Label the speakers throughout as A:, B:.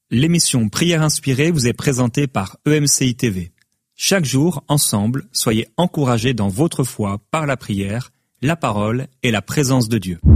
A: L'émission Prière inspirée vous est présentée par EMCI TV. Chaque jour, ensemble, soyez encouragés dans votre foi par la prière, la parole et la présence de Dieu.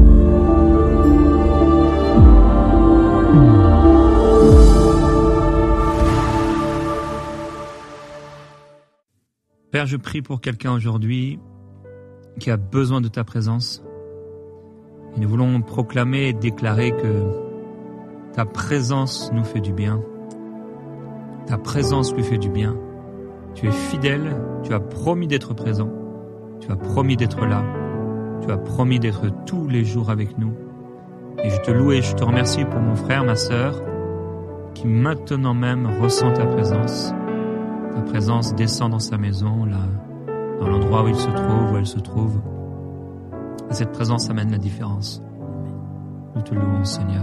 A: Père, je prie pour quelqu'un aujourd'hui qui a besoin de ta présence. Et nous voulons proclamer et déclarer que ta présence nous fait du bien. Ta présence lui fait du bien. Tu es fidèle, tu as promis d'être présent. Tu as promis d'être là. Tu as promis d'être tous les jours avec nous. Et je te loue et je te remercie pour mon frère, ma sœur, qui maintenant même ressent ta présence. Ta présence descend dans sa maison, là, dans l'endroit où il se trouve, où elle se trouve. Et cette présence amène la différence. Nous te louons, Seigneur.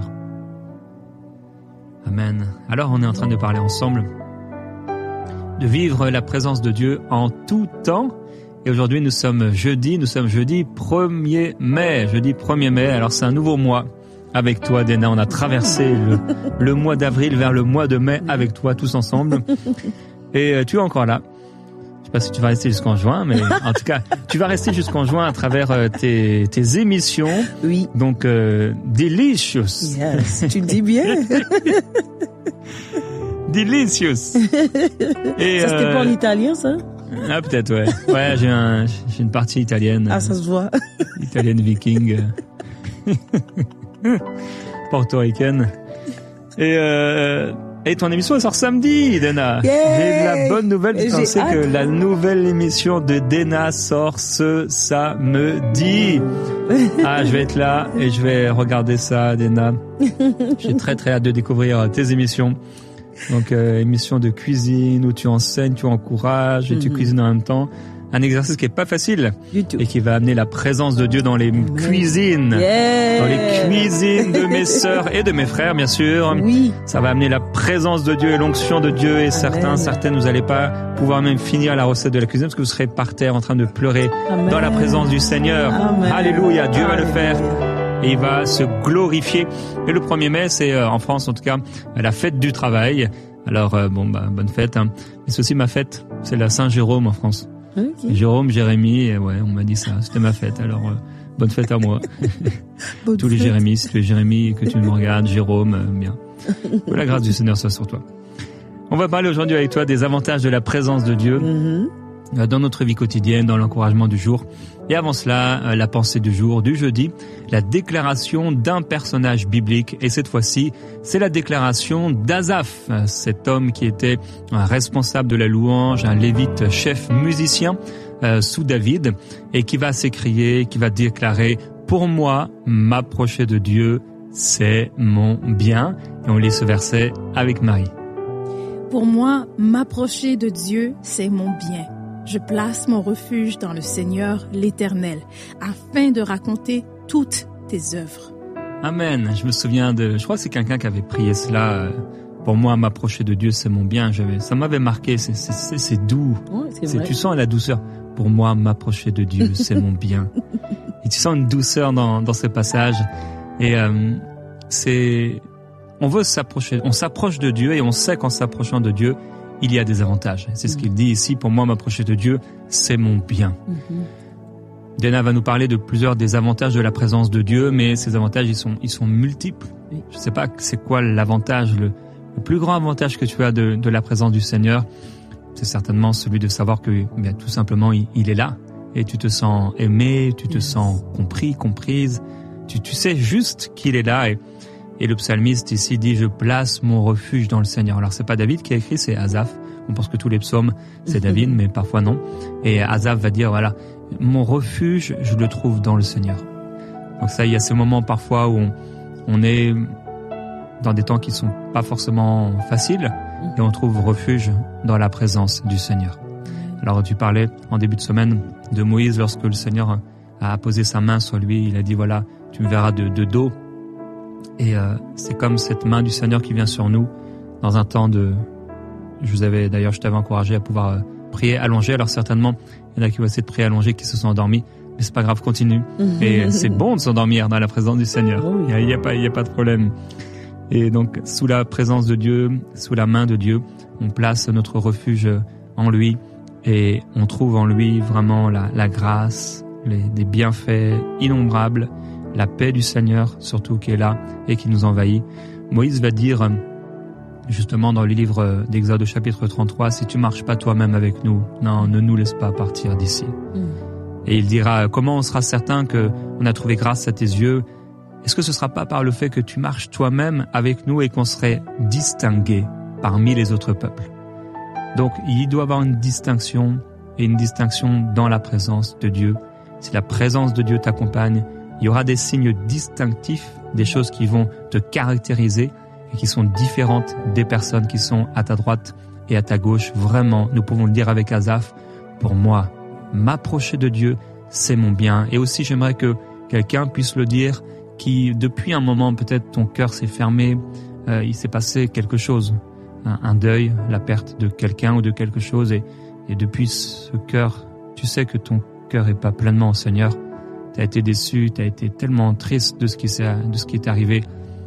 A: Amen. Alors, on est en train de parler ensemble de vivre la présence de Dieu en tout temps. Et aujourd'hui, nous sommes jeudi 1er mai. Jeudi 1er mai, alors c'est un nouveau mois avec toi, Dena. On a traversé le mois d'avril vers le mois de mai avec toi, tous ensemble. Et tu es encore là. Je sais pas si tu vas rester jusqu'en juin, mais en tout cas, tu vas rester jusqu'en juin à travers tes émissions.
B: Oui.
A: Donc, delicious.
B: Yes, tu le dis bien.
A: Delicious. Et,
B: ça, c'était pas en italien, ça?
A: Ah, peut-être, ouais. Ouais, j'ai une partie italienne.
B: Ah, ça se voit.
A: Italienne viking. Portoricaine. Et ton émission elle sort samedi, Dena.
B: Yay!
A: J'ai de la bonne nouvelle. Tu sais que la nouvelle émission de Dena sort ce samedi. Ah, je vais être là et je vais regarder ça, Dena. J'ai très hâte de découvrir tes émissions. Donc, émission de cuisine où tu enseignes, tu encourages et tu cuisines en même temps. Un exercice qui est pas facile et qui va amener la présence de Dieu dans les cuisines, dans les cuisines de mes sœurs et de mes frères, bien sûr.
B: Oui.
A: Ça va amener la présence de Dieu et l'onction de Dieu. Et certaines, vous n'allez pas pouvoir même finir la recette de la cuisine parce que vous serez par terre en train de pleurer dans la présence du Seigneur. Amen. Alléluia, Dieu va le faire. Et il va se glorifier. Et le 1er mai, c'est en France en tout cas la fête du travail. Alors bonne fête. Mais c'est aussi ma fête. C'est la Saint-Jérôme en France. Okay. Jérôme, Jérémie, ouais, on m'a dit ça, c'était ma fête, alors bonne fête à moi. Tous les Jérémies, si tu es Jérémie, que tu me regardes, Jérôme, bien. Que la grâce du Seigneur soit sur toi. On va parler aujourd'hui avec toi des avantages de la présence de Dieu dans notre vie quotidienne, dans l'encouragement du jour. Et avant cela, la pensée du jour, du jeudi, la déclaration d'un personnage biblique. Et cette fois-ci, c'est la déclaration d'Asaph, cet homme qui était un responsable de la louange, un lévite chef musicien sous David, et qui va s'écrier, qui va déclarer « Pour moi, m'approcher de Dieu, c'est mon bien ». Et on lit ce verset avec Marie.
C: Pour moi, m'approcher de Dieu, c'est mon bien. Je place mon refuge dans le Seigneur, l'Éternel, afin de raconter toutes tes œuvres. Amen.
A: Je me souviens je crois que c'est quelqu'un qui avait prié cela. Pour moi, m'approcher de Dieu, c'est mon bien. Ça m'avait marqué. C'est doux. Ouais, c'est vrai. Tu sens la douceur. Pour moi, m'approcher de Dieu, c'est mon bien. Et tu sens une douceur dans ce passage. Et on veut s'approcher. On s'approche de Dieu et on sait qu'en s'approchant de Dieu, il y a des avantages. C'est ce qu'il dit ici. Pour moi, m'approcher de Dieu, c'est mon bien. Dena va nous parler de plusieurs des avantages de la présence de Dieu, mais ces avantages, ils sont multiples. Je ne sais pas c'est quoi l'avantage, le plus grand avantage que tu as de la présence du Seigneur. C'est certainement celui de savoir que, bien, tout simplement, il est là. Et tu te sens aimé, tu te sens compris, comprise. Tu sais juste qu'il est là. Et le psalmiste ici dit « Je place mon refuge dans le Seigneur ». Alors c'est pas David qui a écrit, c'est Asaph. On pense que tous les psaumes c'est David, mais parfois non. Et Asaph va dire voilà, mon refuge, je le trouve dans le Seigneur. Donc ça, il y a ces moments parfois où on est dans des temps qui sont pas forcément faciles et on trouve refuge dans la présence du Seigneur. Alors tu parlais en début de semaine de Moïse lorsque le Seigneur a posé sa main sur lui, il a dit voilà, tu me verras de dos. Et c'est comme cette main du Seigneur qui vient sur nous dans un temps de... je t'avais encouragé à pouvoir prier allongé. Alors certainement, il y en a qui vont essayer de prier allongé, qui se sont endormis. Mais c'est pas grave, continue. Et c'est bon de s'endormir dans la présence du Seigneur. Il y a pas de problème. Et donc, sous la présence de Dieu, sous la main de Dieu, on place notre refuge en lui et on trouve en lui vraiment la grâce, des bienfaits innombrables, la paix du Seigneur surtout qui est là et qui nous envahit. Moïse va dire, justement dans le livre d'Exode au chapitre 33, « Si tu marches pas toi-même avec nous, non, ne nous laisse pas partir d'ici. » Et il dira, « Comment on sera certain qu'on a trouvé grâce à tes yeux ? Est-ce que ce sera pas par le fait que tu marches toi-même avec nous et qu'on serait distingué parmi les autres peuples ?» Donc, il doit y avoir une distinction et une distinction dans la présence de Dieu. Si la présence de Dieu t'accompagne, il y aura des signes distinctifs, des choses qui vont te caractériser et qui sont différentes des personnes qui sont à ta droite et à ta gauche. Vraiment, nous pouvons le dire avec Asaph, pour moi, m'approcher de Dieu, c'est mon bien. Et aussi, j'aimerais que quelqu'un puisse le dire, qui depuis un moment, peut-être ton cœur s'est fermé, il s'est passé quelque chose, un deuil, la perte de quelqu'un ou de quelque chose. Et depuis ce cœur, tu sais que ton cœur est pas pleinement au Seigneur. Tu as été déçu, tu as été tellement triste de ce qui est arrivé.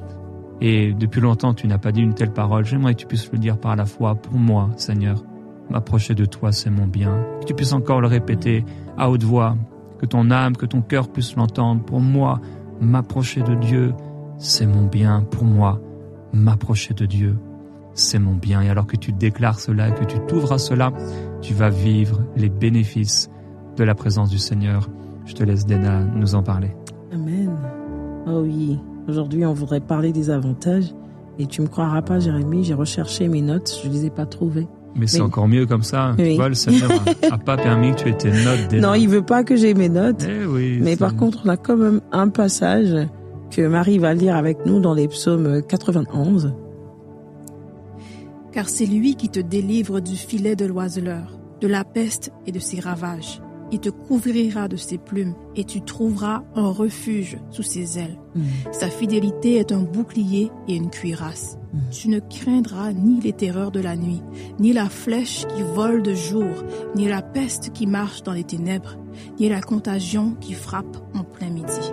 A: Et depuis longtemps, tu n'as pas dit une telle parole. J'aimerais que tu puisses le dire par la foi. Pour moi, Seigneur, m'approcher de toi, c'est mon bien. Que tu puisses encore le répéter à haute voix. Que ton âme, que ton cœur puisse l'entendre. Pour moi, m'approcher de Dieu, c'est mon bien. Pour moi, m'approcher de Dieu, c'est mon bien. Et alors que tu déclares cela, que tu t'ouvres à cela, tu vas vivre les bénéfices de la présence du Seigneur. Je te laisse, Dena, nous en parler.
B: Amen. Oh oui, aujourd'hui on voudrait parler des avantages. Et tu me croiras pas, Jérémie, j'ai recherché mes notes, je les ai pas trouvées.
A: Mais c'est encore mieux comme ça. Oui. Tu vois, le Seigneur a pas permis que tu aies tes notes. Dena.
B: Non, il veut pas que j'ai mes notes.
A: Oui,
B: mais par contre, on a quand même un passage que Marie va lire avec nous dans les psaumes 91.
C: Car c'est lui qui te délivre du filet de l'oiseleur, de la peste et de ses ravages. Il te couvrira de ses plumes et tu trouveras un refuge sous ses ailes. Sa fidélité est un bouclier et une cuirasse. Tu ne craindras ni les terreurs de la nuit, ni la flèche qui vole de jour, ni la peste qui marche dans les ténèbres, ni la contagion qui frappe en plein midi.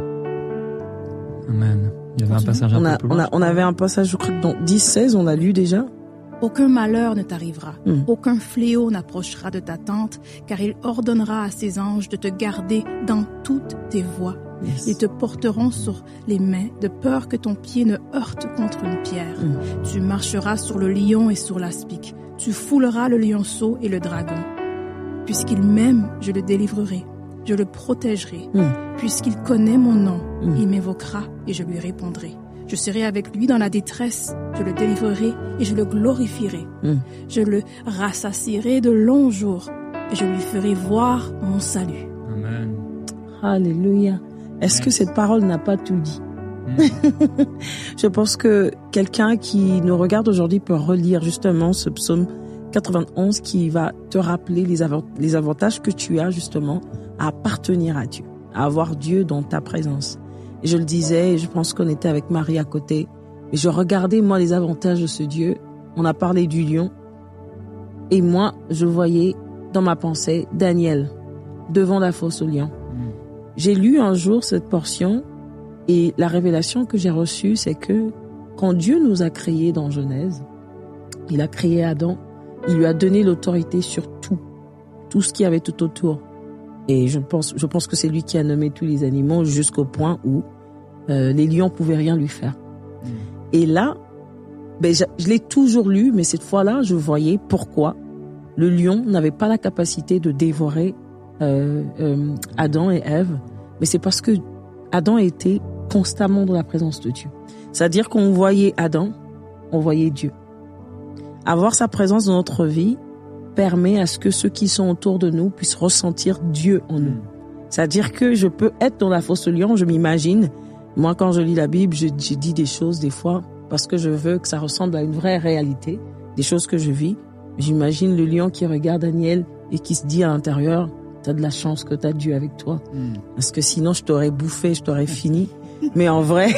A: Amen. Il y avait un passage un peu plus loin.
B: On avait un passage, je crois que dans 10-16, on l'a lu déjà.
C: Aucun malheur ne t'arrivera, aucun fléau n'approchera de ta tente, car il ordonnera à ses anges de te garder dans toutes tes voies. Yes. Ils te porteront sur les mains, de peur que ton pied ne heurte contre une pierre. Tu marcheras sur le lion et sur l'aspic. Tu fouleras le lionceau et le dragon. Puisqu'il m'aime, je le délivrerai, je le protégerai. Puisqu'il connaît mon nom, il m'évoquera et je lui répondrai. Je serai avec lui dans la détresse, je le délivrerai et je le glorifierai. Je le rassasierai de longs jours et je lui ferai voir mon salut.
A: Amen.
B: Alléluia. Est-ce que cette parole n'a pas tout dit? Je pense que quelqu'un qui nous regarde aujourd'hui peut relire justement ce psaume 91 qui va te rappeler les avantages que tu as justement à appartenir à Dieu, à avoir Dieu dans ta présence. Et je le disais, et je pense qu'on était avec Marie à côté, et je regardais moi les avantages de ce Dieu. On a parlé du lion, et moi je voyais dans ma pensée Daniel devant la fosse au lion. J'ai lu un jour cette portion, et la révélation que j'ai reçue, c'est que quand Dieu nous a créés dans Genèse, il a créé Adam, il lui a donné l'autorité sur tout ce qu'il y avait tout autour. Et je pense que c'est lui qui a nommé tous les animaux jusqu'au point où les lions pouvaient rien lui faire. Et là, je l'ai toujours lu, mais cette fois-là, je voyais pourquoi le lion n'avait pas la capacité de dévorer Adam et Ève. Mais c'est parce que Adam était constamment dans la présence de Dieu. C'est-à-dire qu'on voyait Adam, on voyait Dieu. Avoir sa présence dans notre vie permet à ce que ceux qui sont autour de nous puissent ressentir Dieu en nous. C'est-à-dire que je peux être dans la fosse au lion, je m'imagine. Moi, quand je lis la Bible, je dis des choses des fois parce que je veux que ça ressemble à une vraie réalité, des choses que je vis. J'imagine le lion qui regarde Daniel et qui se dit à l'intérieur, t'as de la chance que t'as Dieu avec toi. Parce que sinon, je t'aurais bouffé, je t'aurais fini. Mais en vrai,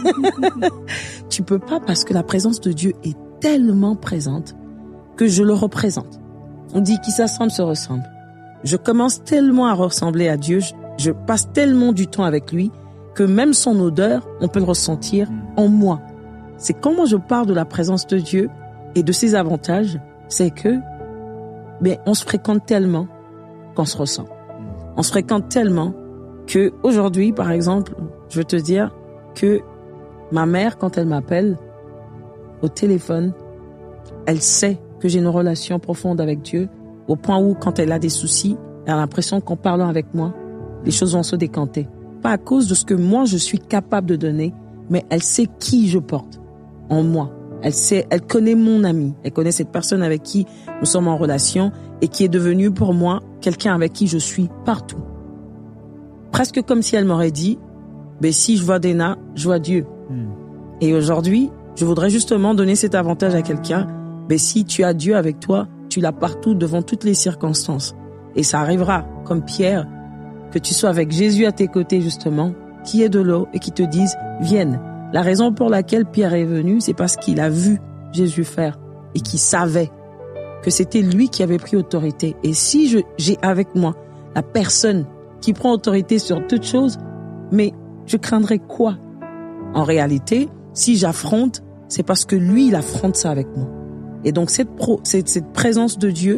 B: tu peux pas parce que la présence de Dieu est tellement présente que je le représente. On dit qui s'assemble se ressemble. Je commence tellement à ressembler à Dieu, je passe tellement du temps avec lui que même son odeur, on peut le ressentir en moi. c'est comment je parle de la présence de Dieu et de ses avantages, c'est que on se fréquente tellement qu'on se ressent. On se fréquente tellement que aujourd'hui, par exemple, je veux te dire que ma mère, quand elle m'appelle au téléphone, elle sait que j'ai une relation profonde avec Dieu, au point où, quand elle a des soucis, elle a l'impression qu'en parlant avec moi, les choses vont se décanter. Pas à cause de ce que moi, je suis capable de donner, mais elle sait qui je porte en moi. Elle connaît mon ami, elle connaît cette personne avec qui nous sommes en relation et qui est devenue pour moi quelqu'un avec qui je suis partout. Presque comme si elle m'aurait dit, si je vois Dena, je vois Dieu. Et aujourd'hui, je voudrais justement donner cet avantage à quelqu'un. Si tu as Dieu avec toi, tu l'as partout devant toutes les circonstances. Et ça arrivera, comme Pierre, que tu sois avec Jésus à tes côtés justement, qui est de l'eau et qui te dise, vienne. La raison pour laquelle Pierre est venu, c'est parce qu'il a vu Jésus faire et qu'il savait que c'était lui qui avait pris autorité. Et si j'ai avec moi la personne qui prend autorité sur toute chose, mais je craindrais quoi? En réalité, si j'affronte, c'est parce que lui, il affronte ça avec moi. Et donc cette présence de Dieu,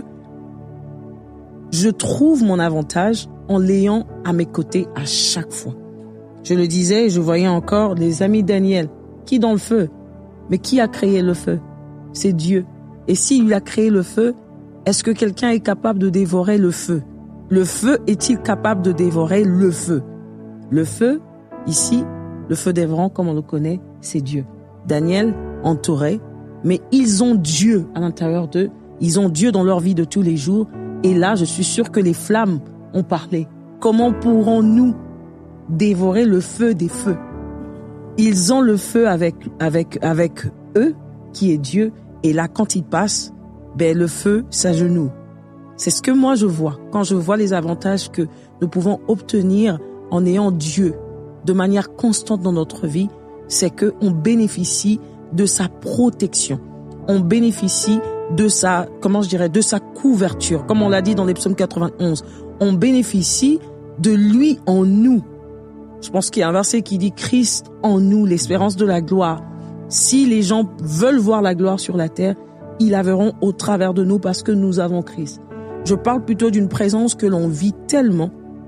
B: je trouve mon avantage en l'ayant à mes côtés à chaque fois. Je le disais, je voyais encore les amis Daniel, qui dans le feu. Mais qui a créé le feu? C'est Dieu. Et s'il a créé le feu, est-ce que quelqu'un est capable de dévorer le feu? Le feu est-il capable de dévorer le feu? Le feu, ici, le feu dévorant comme on le connaît, c'est Dieu. Daniel, entouré, mais ils ont Dieu à l'intérieur d'eux. Ils ont Dieu dans leur vie de tous les jours. Et là, je suis sûr que les flammes ont parlé. Comment pourrons-nous dévorer le feu des feux? Ils ont le feu avec eux, qui est Dieu. Et là, quand ils passent, le feu s'agenouille. C'est ce que moi je vois. Quand je vois les avantages que nous pouvons obtenir en ayant Dieu de manière constante dans notre vie, c'est que on bénéficie de sa protection. On bénéficie de sa couverture. Comme on l'a dit dans les psaumes 91. On bénéficie de lui en nous. Je pense qu'il y a un verset qui dit Christ en nous, l'espérance de la gloire. Si les gens veulent voir la gloire sur la terre, ils la verront au travers de nous parce que nous avons Christ. Je parle plutôt d'une présence que l'on vit tellement.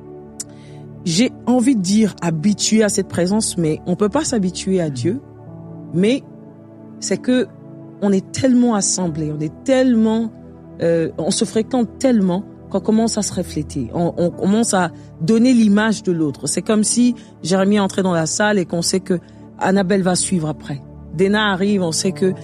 B: J'ai envie de dire habitué à cette présence, mais on peut pas s'habituer à Dieu. Mais c'est que on est tellement assemblés, on se fréquente tellement qu'on commence à se refléter. On commence à donner l'image de l'autre. C'est comme si Jérémie entrait dans la salle et qu'on sait que Annabelle va suivre après. Dena arrive, on sait que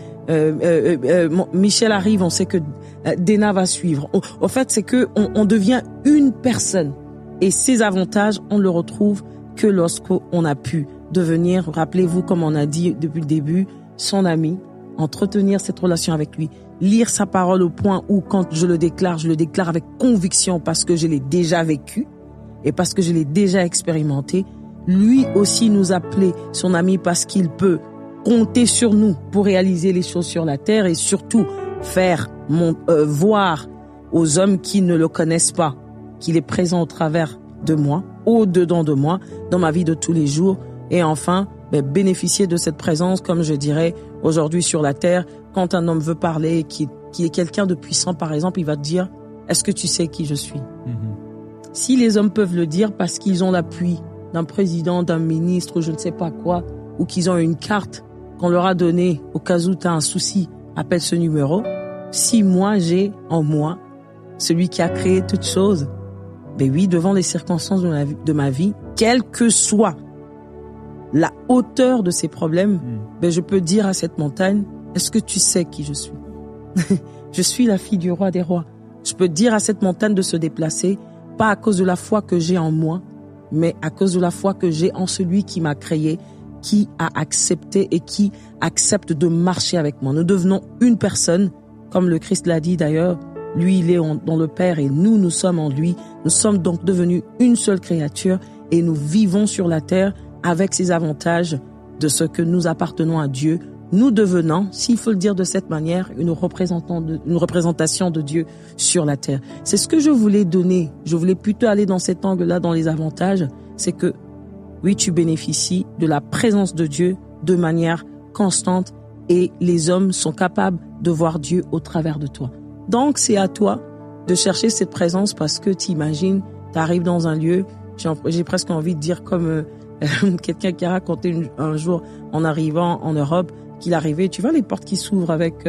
B: Michel arrive, on sait que Dena va suivre. En fait, c'est que on devient une personne. Et ces avantages, on le retrouve que lorsqu'on a pu devenir, rappelez-vous, comme on a dit depuis le début, son ami, entretenir cette relation avec lui, lire sa parole au point où, quand je le déclare avec conviction parce que je l'ai déjà vécu et parce que je l'ai déjà expérimenté. Lui aussi nous appeler son ami parce qu'il peut compter sur nous pour réaliser les choses sur la terre et surtout faire voir aux hommes qui ne le connaissent pas qu'il est présent au travers de moi, au-dedans de moi, dans ma vie de tous les jours. Et enfin, bénéficier de cette présence, comme je dirais aujourd'hui sur la terre, quand un homme veut parler, qui est quelqu'un de puissant par exemple, il va te dire, est-ce que tu sais qui je suis? Si les hommes peuvent le dire parce qu'ils ont l'appui d'un président, d'un ministre, je ne sais pas quoi, ou qu'ils ont une carte qu'on leur a donnée au cas où tu as un souci, appelle ce numéro. Si moi j'ai en moi celui qui a créé toutes choses, oui, devant les circonstances de ma vie, quelle que soit la hauteur de ces problèmes, je peux dire à cette montagne, est-ce que tu sais qui je suis? Je suis la fille du roi des rois. Je peux dire à cette montagne de se déplacer, pas à cause de la foi que j'ai en moi, mais à cause de la foi que j'ai en celui qui m'a créé, qui a accepté et qui accepte de marcher avec moi. Nous devenons une personne, comme le Christ l'a dit d'ailleurs. Lui, il est dans le Père et nous sommes en lui. Nous sommes donc devenus une seule créature et nous vivons sur la terre avec ces avantages de ce que nous appartenons à Dieu. Nous devenons, s'il faut le dire de cette manière, une représentation de Dieu sur la terre. C'est ce que je voulais donner. Je voulais plutôt aller dans cet angle-là, dans les avantages. C'est que, oui, tu bénéficies de la présence de Dieu de manière constante et les hommes sont capables de voir Dieu au travers de toi. Donc, c'est à toi de chercher cette présence parce que t'imagines, t'arrives dans un lieu, j'ai presque envie de dire comme quelqu'un qui a raconté un jour en arrivant en Europe, qu'il arrivait, tu vois les portes qui s'ouvrent avec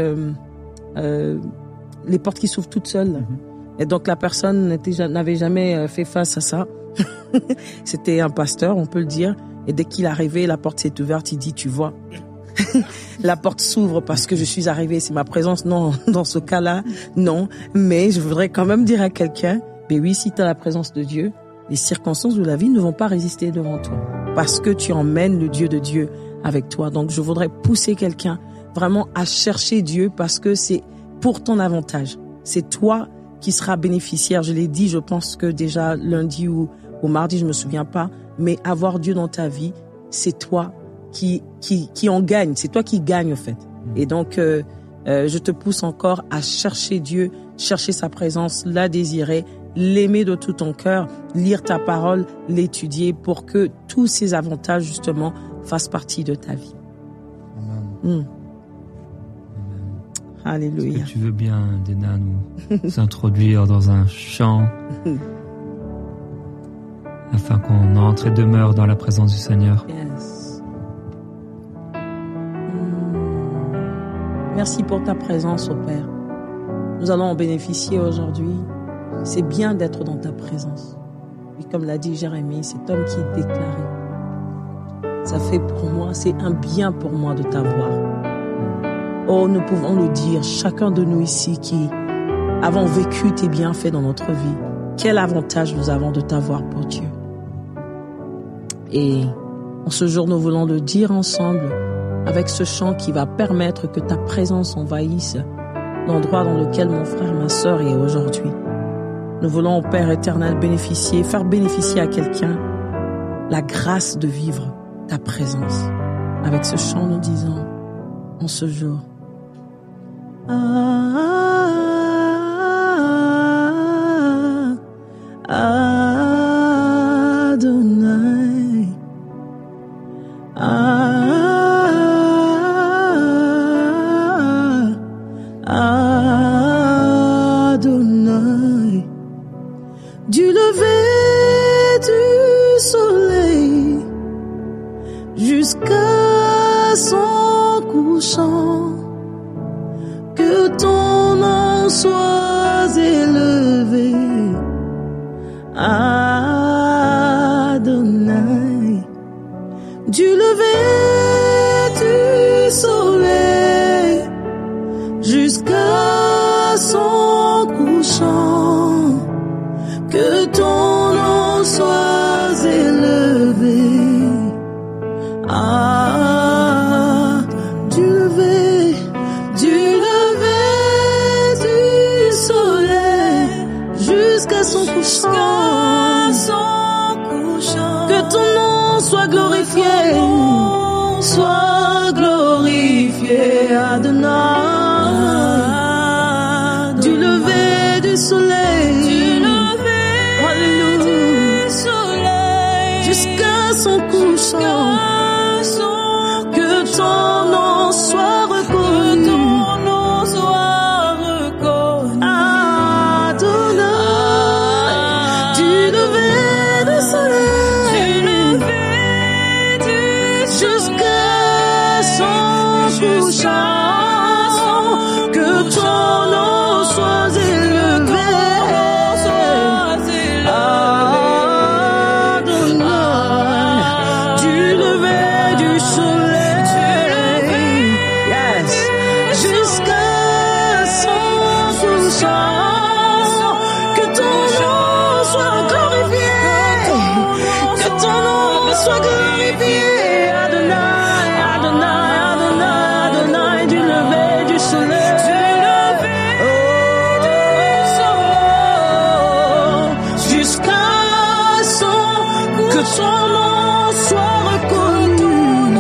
B: les portes qui s'ouvrent toutes seules. Mm-hmm. Et donc la personne n'avait jamais fait face à ça. C'était un pasteur, on peut le dire. Et dès qu'il est arrivé, la porte s'est ouverte, il dit, tu vois, la porte s'ouvre parce que je suis arrivé, c'est ma présence. Non, dans ce cas-là, non. Mais je voudrais quand même dire à quelqu'un, mais oui, si tu as la présence de Dieu, les circonstances de la vie ne vont pas résister devant toi parce que tu emmènes le Dieu de Dieu avec toi. Donc, je voudrais pousser quelqu'un vraiment à chercher Dieu parce que c'est pour ton avantage. C'est toi qui seras bénéficiaire. Je l'ai dit, je pense que déjà lundi ou mardi, je me souviens pas, mais avoir Dieu dans ta vie, c'est toi qui en gagne. C'est toi qui gagne, en fait. Et donc, je te pousse encore à chercher Dieu, chercher sa présence, la désirer, l'aimer de tout ton cœur, lire ta parole, l'étudier pour que tous ces avantages, justement, fassent partie de ta vie.
A: Amen.
B: Alléluia.
A: Est-ce que tu veux bien, Dena, nous s'introduire dans un chant afin qu'on entre et demeure dans la présence du Seigneur?
B: Yes. Merci pour ta présence, ô Père. Nous allons en bénéficier aujourd'hui. C'est bien d'être dans ta présence. Et comme l'a dit Jérémie, cet homme qui est déclaré, ça fait pour moi, c'est un bien pour moi de t'avoir. Oh, nous pouvons le dire, chacun de nous ici qui avons vécu tes bienfaits dans notre vie, quel avantage nous avons de t'avoir pour Dieu. Et en ce jour, nous voulons le dire ensemble avec ce chant qui va permettre que ta présence envahisse l'endroit dans lequel mon frère, ma sœur est aujourd'hui. Nous voulons, au Père éternel, faire bénéficier à quelqu'un la grâce de vivre ta présence. Avec ce chant, nous disons en ce jour, Adonai, Adonai, du lever du soleil jusqu'à son couchant, que ton nom soit élevé, Adonai, du lever du soleil jusqu'à son couchant, que ton nom soit élevé, du lever du soleil jusqu'à son couchant, que ton nom soit glorifié, Adonai, du lever du soleil, alléluia, jusqu'à son couchant, que ton nom soit reconnu, Adonai, du lever du soleil jusqu'à son couchant, que ton nom soit élevé, Adonai, du lever du soleil, yes, jusqu'à son couchant, que ton nom soit glorifié, que ton nom soit glorifié, Adonai, Adonai, Adonai, Adonai, du lever du soleil, jusqu'à son, que son nom soit reconnu,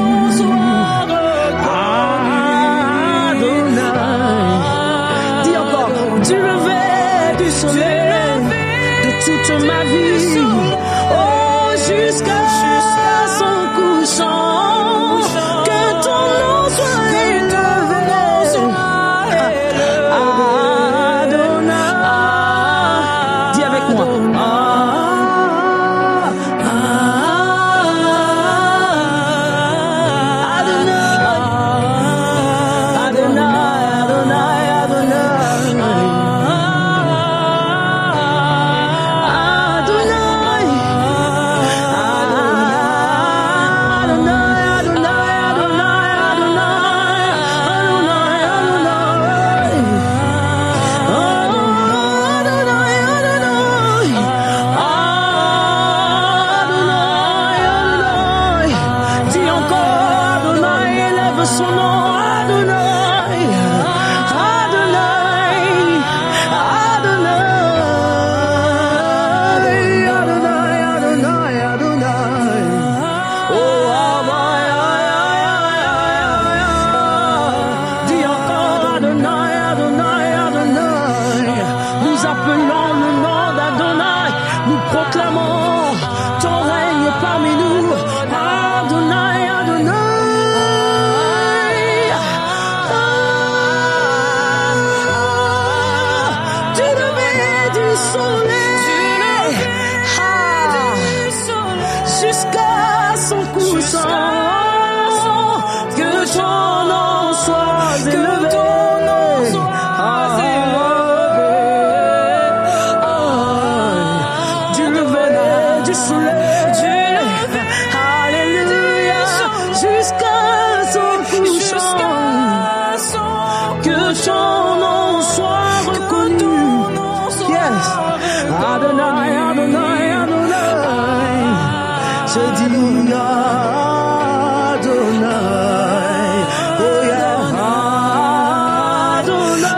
B: Adonai, dis encore, du lever du soleil, de toute ma vie, oh, jusqu'à son couchant, que ton nom soit élevé, appelons le nom d'Adonai, nous proclamons ton règne parmi nous. Adonai, Adonai. Du lever du soleil jusqu'à son couchant, que ton nom soit élevé. Du lever du soleil, alléluia, jusqu'à son couchant, que ton nom soit reconnu. Yes, Adonai, Adonai, Adonai. Je dis Adonai, oh yeah, Adonai,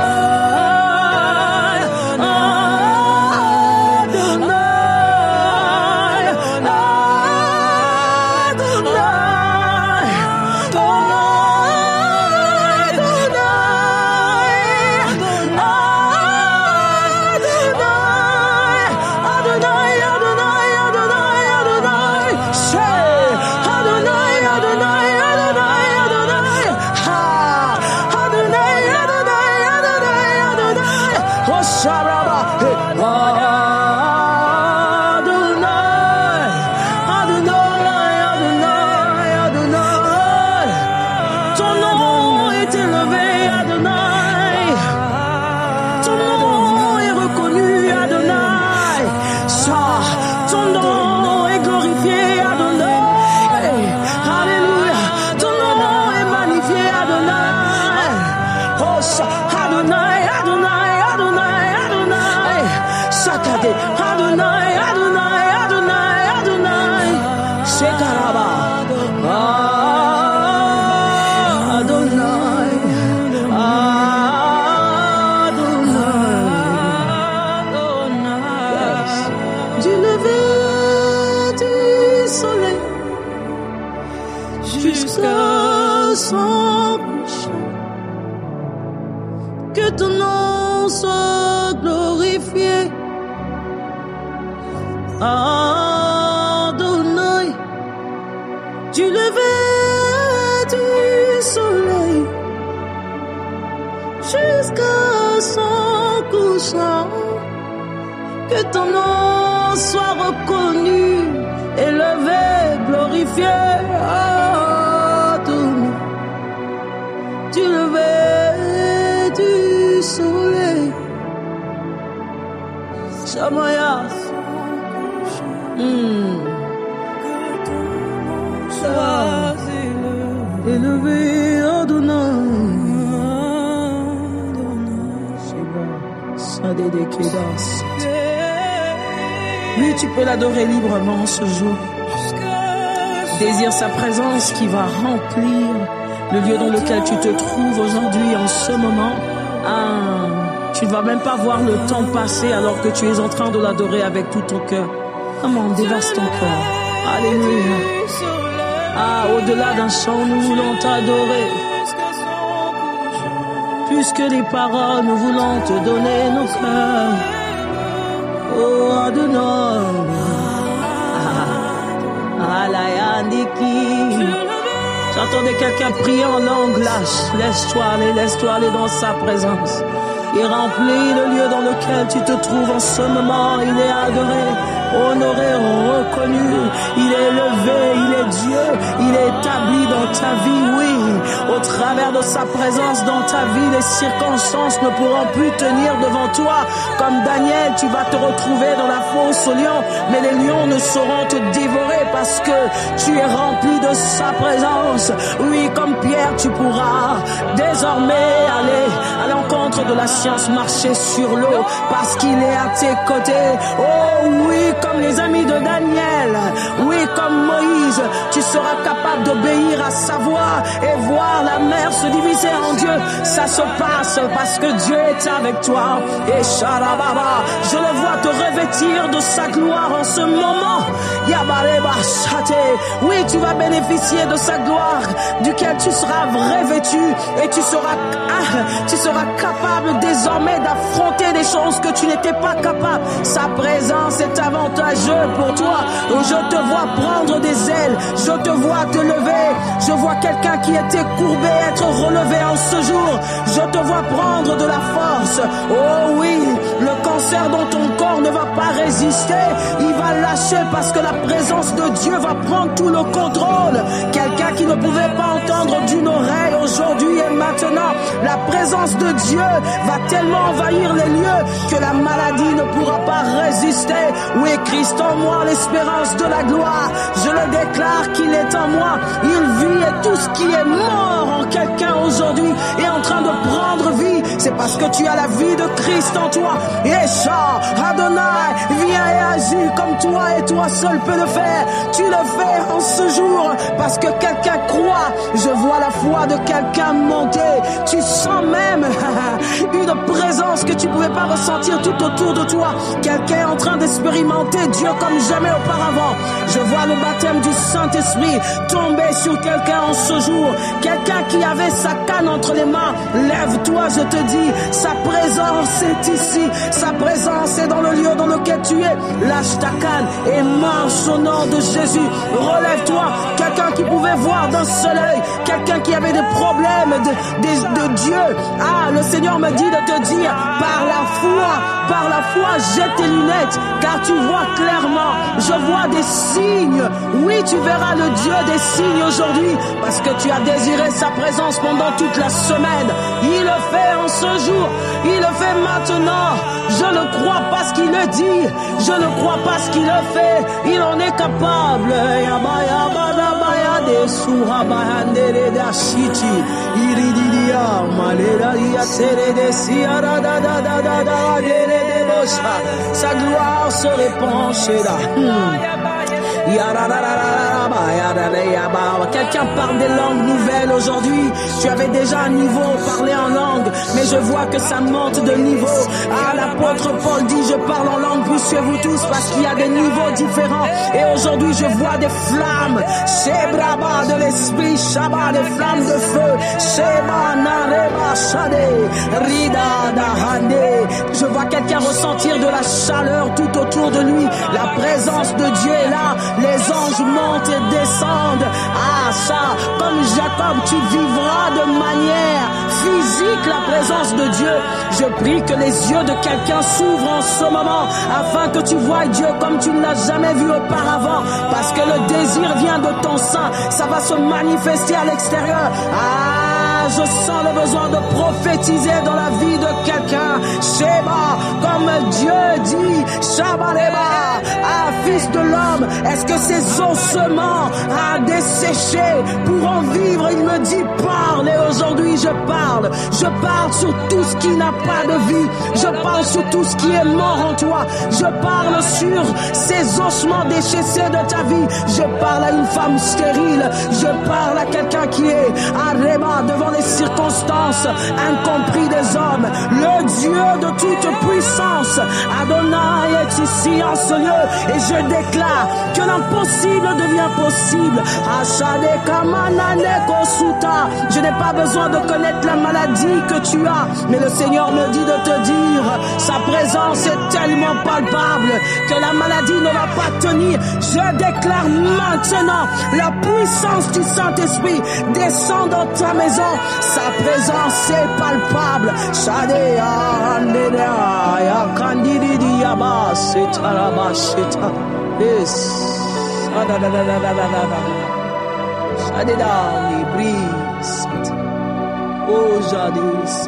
B: jusqu'à son couchant, que ton nom soit glorifié. Adonai, du lever du soleil jusqu'à son couchant, que ton nom soit reconnu, élevé, glorifié. Adonai, du lever du soleil, Shamaya. Élevé Adonai, oui, tu peux l'adorer librement ce jour. Désire sa présence qui va remplir le lieu dans lequel tu te trouves aujourd'hui, en ce moment. Tu ne vas même pas voir le temps passer alors que tu es en train de l'adorer avec tout ton cœur. Comment dévaste ton cœur. Alléluia. Au-delà d'un chant, nous voulons t'adorer. Plus que les paroles, nous voulons te donner nos cœurs. Oh Adonai. J'entendais quelqu'un prier en langue. Laisse-toi aller dans sa présence. Il remplit le lieu dans lequel tu te trouves en ce moment. Il est adoré, honoré, reconnu. Il est élevé, il est Dieu. Il est établi dans ta vie, oui. Au travers de sa présence dans ta vie, les circonstances ne pourront plus tenir devant toi. Comme Daniel, tu vas te retrouver dans la fosse aux lions, mais les lions ne sauront te dévorer parce que tu es rempli de sa présence. Oui, comme Pierre, tu pourras désormais aller à l'encontre de la science, marcher sur l'eau parce qu'il est à tes côtés. Oh oui, comme les amis de Daniel, oui, comme Moïse, tu seras capable d'obéir à sa voix et voir la mer se diviser en Dieu. Ça se passe parce que Dieu est avec toi. Et Sharababa, je le vois te revêtir de sa gloire en ce moment. Yabareba Shate, oui, tu vas bénéficier de sa gloire, duquel tu seras revêtu et tu seras capable désormais d'affronter des des choses que tu n'étais pas capable. Sa présence est avantageux pour toi. Je te vois prendre des ailes. Je te vois te lever. Je vois quelqu'un qui était courbé être relevé en ce jour. Je te vois prendre de la force. Oh oui, le cancer dont ton corps ne va pas résister, il va lâcher parce que la présence de Dieu va prendre tout le contrôle. Quelqu'un qui ne pouvait pas entendre d'une oreille aujourd'hui et maintenant, la présence de Dieu va tellement envahir les lieux que la maladie ne pourra pas résister. Oui, Christ en moi, l'espérance de la gloire. Je le déclare qu'il est en moi. Il vit et tout ce qui est mort en quelqu'un aujourd'hui est en train de prendre vie. C'est parce que tu as la vie de Christ en toi. Yeshua, Adonai, viens et agis comme toi et toi seul peux le faire. Tu le fais en ce jour parce que quelqu'un croit. Je vois la foi de quelqu'un monter. Tu sens même une présence que tu ne pouvais pas ressentir tout autour de toi. Quelqu'un est en train d'expérimenter Dieu comme jamais auparavant. Je vois le baptême du Saint-Esprit tomber sur quelqu'un en ce jour. Quelqu'un qui avait sa canne entre les mains. Lève-toi, je te dis, sa présence est ici. Sa présence est dans le lieu dans lequel tu es. Lâche ta canne et marche au nom de Jésus. Relève-toi. Quelqu'un qui pouvait voir d'un seul œil. Quelqu'un qui avait des problèmes de Dieu. Ah, le Seigneur me dit de te dire, par la foi, jette tes lunettes, car tu vois clairement. Je vois des signes. Oui, tu verras le Dieu des signes aujourd'hui, parce que tu as désiré sa présence pendant toute la semaine. Il le fait en ce jour. Il le fait maintenant. Je ne crois pas ce qu'il le dit. Je ne crois pas ce qu'il le fait. Il en est capable. Sa gloire se répand chez là. Quelqu'un parle des langues nouvelles aujourd'hui. Tu avais déjà un niveau parler en langue, mais je vois que ça monte de niveau. Ah, l'apôtre Paul dit, je parle en langue, puissiez-vous tous, parce qu'il y a des niveaux différents. Et aujourd'hui, je vois des flammes. Shebraba de l'esprit, Shaba, des flammes de feu. Sheba nareba shade, rida dahande. Je vois quelqu'un ressentir de la chaleur tout autour de lui. La présence de Dieu est là. Les anges montent et descendent. Ah, ça, comme Jacob, tu vivras de manière physique la présence de Dieu. Je prie que les yeux de quelqu'un s'ouvrent en ce moment afin que tu voies Dieu comme tu ne l'as jamais vu auparavant. Parce que le désir vient de ton sein. Ça va se manifester à l'extérieur. Ah, je sens le besoin de prophétiser dans la vie de quelqu'un. Sheba, comme Dieu dit, Shabaleba, ah, fils de l'homme, est-ce que ces ossements desséché pourront vivre? Il me dit, parle, et aujourd'hui je parle. Je parle sur tout ce qui n'a pas de vie. Je parle sur tout ce qui est mort en toi. Je parle sur ces ossements déchaissés de ta vie. Je parle à une femme stérile. Je parle à quelqu'un qui est arrêté devant les circonstances incomprises des hommes. Le Dieu de toute puissance, Adonai, est ici en ce lieu, et je déclare que l'impossible devient possible. Je n'ai pas besoin de connaître la maladie que tu as, mais le Seigneur me dit de te dire, sa présence est tellement palpable que la maladie ne va pas tenir. Je déclare maintenant la puissance du Saint-Esprit descend dans ta maison. Sa présence est palpable. Oh, jadis,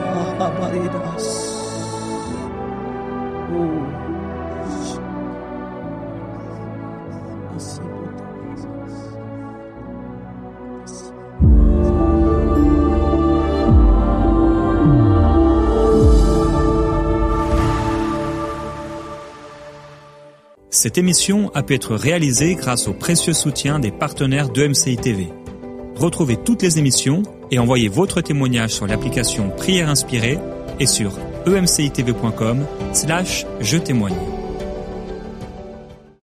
A: Cette émission a pu être réalisée grâce au précieux soutien des partenaires d'EMCI TV. Retrouvez toutes les émissions et envoyez votre témoignage sur l'application Prière Inspirée et sur emcitv.com/je témoigne.